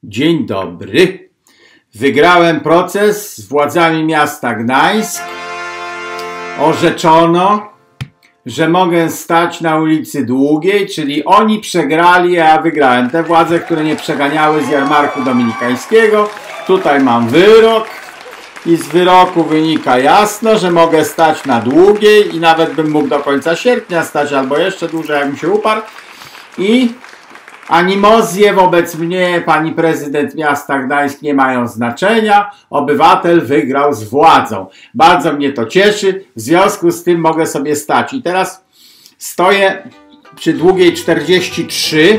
Dzień dobry. Wygrałem proces z władzami miasta Gdańsk. Orzeczono, że mogę stać na ulicy Długiej, czyli oni przegrali, a ja wygrałem. Te władze, które nie przeganiały z jarmarku dominikańskiego. Tutaj mam wyrok i z wyroku wynika jasno, że mogę stać na Długiej i nawet bym mógł do końca sierpnia stać, albo jeszcze dłużej, jakbym się uparł. I animozje wobec mnie, pani prezydent miasta Gdańsk, nie mają znaczenia. Obywatel wygrał z władzą. Bardzo mnie to cieszy. W związku z tym mogę sobie stać. I teraz stoję przy Długiej 43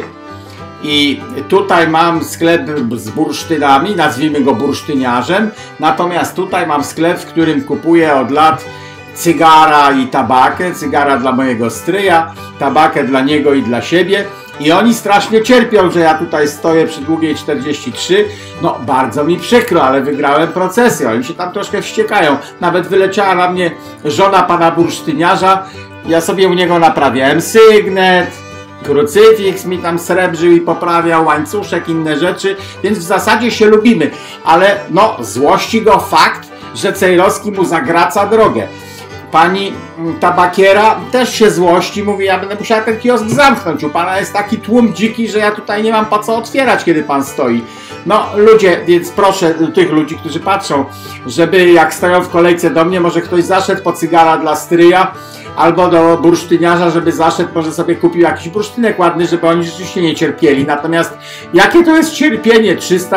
i tutaj mam sklep z bursztynami, nazwijmy go bursztyniarzem. Natomiast tutaj mam sklep, w którym kupuję od lat cygara i tabakę. Cygara dla mojego stryja, tabakę dla niego i dla siebie. I oni strasznie cierpią, że ja tutaj stoję przy Długiej 43. No, bardzo mi przykro, ale wygrałem procesję. Oni się tam troszkę wściekają. Nawet wyleciała na mnie żona pana bursztyniarza. Ja sobie u niego naprawiałem sygnet, krucyfiks mi tam srebrzył i poprawiał, łańcuszek, inne rzeczy. Więc w zasadzie się lubimy. Ale no, złości go fakt, że Cejrowski mu zagraca drogę. Pani tabakiera też się złości, mówi, ja będę musiała ten kiosk zamknąć, u pana jest taki tłum dziki, że ja tutaj nie mam po co otwierać, kiedy pan stoi. No ludzie, więc proszę tych ludzi, którzy patrzą, żeby jak stoją w kolejce do mnie, może ktoś zaszedł po cygara dla stryja, albo do bursztyniarza, żeby zaszedł, może sobie kupił jakiś bursztynek ładny, żeby oni rzeczywiście nie cierpieli. Natomiast jakie to jest cierpienie?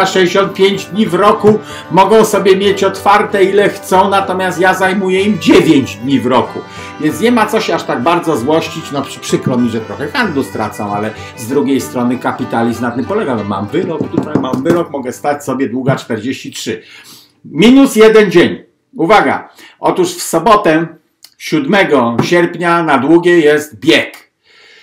365 dni w roku mogą sobie mieć otwarte ile chcą, natomiast ja zajmuję im 9 dni w roku. Więc nie ma co się aż tak bardzo złościć. No przykro mi, że trochę handlu stracą, ale z drugiej strony kapitalizm na tym polega. No, mam wyrok, tutaj mam wyrok, mogę stać sobie Długa 43. Minus jeden dzień. Uwaga, otóż w sobotę 7 sierpnia na Długiej jest bieg.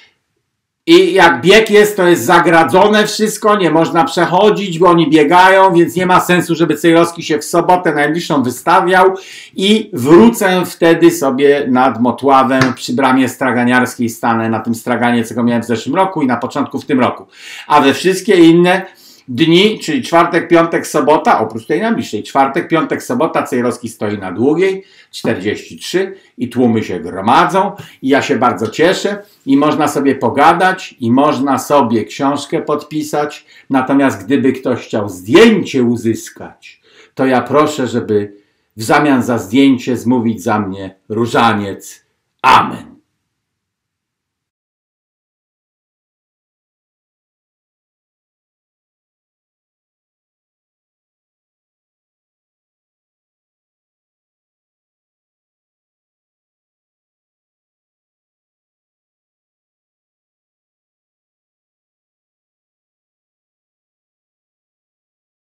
I jak bieg jest, to jest zagradzone wszystko, nie można przechodzić, bo oni biegają, więc nie ma sensu, żeby Cejrowski się w sobotę najbliższą wystawiał i wrócę wtedy sobie nad Motławem przy bramie straganiarskiej, stanę na tym straganie, co go miałem w zeszłym roku i na początku w tym roku. A we wszystkie inne dni, czyli czwartek, piątek, sobota, oprócz tej najbliższej, czwartek, piątek, sobota, Cejrowski stoi na Długiej 43 i tłumy się gromadzą i ja się bardzo cieszę i można sobie pogadać i można sobie książkę podpisać, natomiast gdyby ktoś chciał zdjęcie uzyskać, to ja proszę, żeby w zamian za zdjęcie zmówić za mnie różaniec. Amen.